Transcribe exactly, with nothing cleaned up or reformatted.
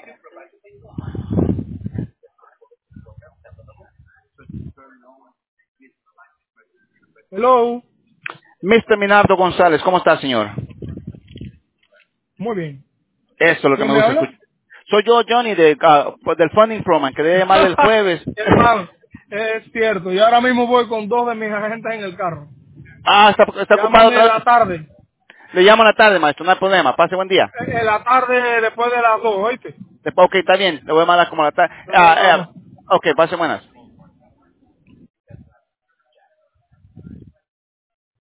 Hello. mister Minardo González, ¿cómo está, señor? Muy bien. Eso es lo que ¿Quién me me gusta habla? escuchar. Soy yo, Johnny, de, ah, pues, del Funding Program, que debe llamarle el jueves. Hermano, es cierto. Yo ahora mismo voy con dos de mis agentes en el carro. Ah, está, está ocupado Llámame en otra la vez. tarde. Le llamo en la tarde, maestro, no hay problema. Pase buen día. En en la tarde después de las dos, ¿oíste? Después, ok, está bien. Le voy a mandar como a la tarde. No, Ah, no, eh, no. ok, pase buenas.